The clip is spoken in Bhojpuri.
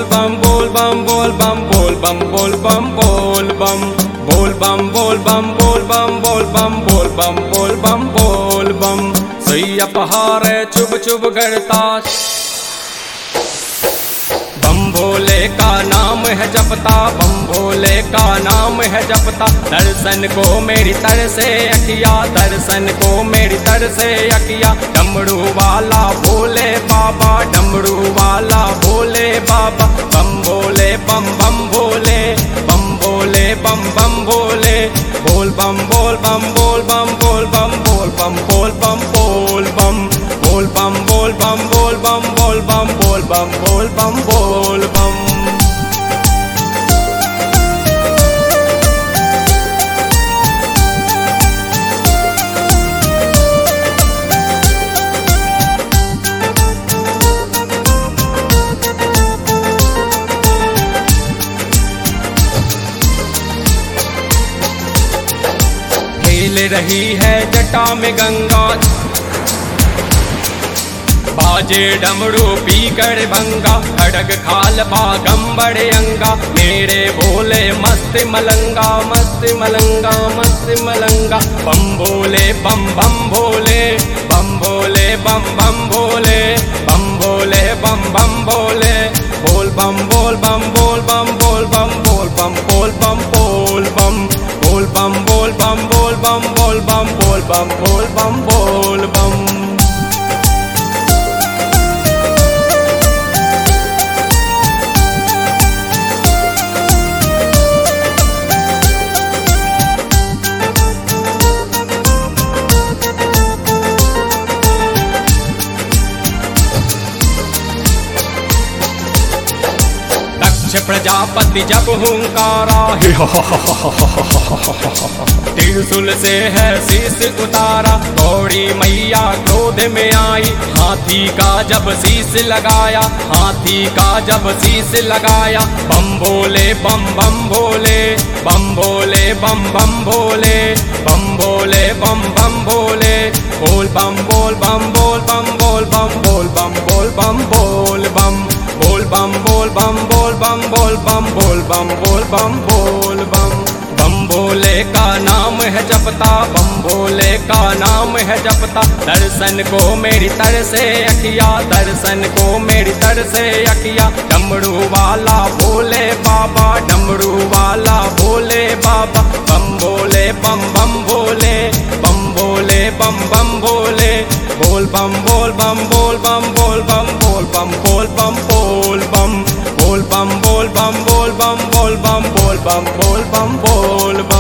bum bol bum bol bum bol bum bol bum bol bum bol bum bol bum bol bum bol bum bol bum bol bum bol bum सैया पहाड़ चुभ चुभ गड़ता बम भोले का नाम है जपता बम भोले का नाम है जपता दर्शन को मेरी तरसे अखिया दर्शन को मेरी तरसे अखिया डमरू वाला भोले बाबा डमरू वाला भोले बाबा बम भोले बम बम भोले बम भोले बम बम भोले बोल बम बोल बम बोल बम बोल बम बोल बम बोल बम बोल बम बोल बम बोल बम बोल बम बोल बम बोल बम बोल बम बोल बम खेल रही है जटा में गंगा बाजे डमरू पीकर भंगा खड़ग खाल बागंबर अंगा मेरे भोले मस्त मलंगा मस्त मलंगा मस्त मलंगा बम भोले बम बम भोले बम भोले बम बम भोले बम भोले बम बम भोले बोल बम बोल बम बोल बम बोल बम बोल बम बोल बम बोल बम बोल बम बोल बम बोल बम बोल बम बोल बम बोल बम बोल बम प्रजापति जब हुंकारा त्रिशूल से है शीश उतारा गौरी मैया क्रोध में आई हाथी का जब शीश लगाया हाथी का जब शीश लगाया बम भोले बम बम भोले बम भोले बम बम भोले बम भोले बम बम भोले बोल बम बोल बम बोल बम बोल बम बोल बम बोल बम बोल बम बोल बम बोल बम बोल बम बोल बम बोल बम बोल बम बोल बम बम भोले का नाम है जपता बम भोले का नाम है जपता दर्शन को मेरी तरसे अखिया दर्शन को मेरी तरसे अखिया डमरू वाला भोले बाबा डमरू वाला भोले बाबा बम भोले बम बम भोले बम भोले बम बम भोले बोल बम बोल बम बोल बम बोल बम बोल बम बोल बम बोल बम बोल बम बोल बम बोल बम बोल बम बोल बम बोल बम बोल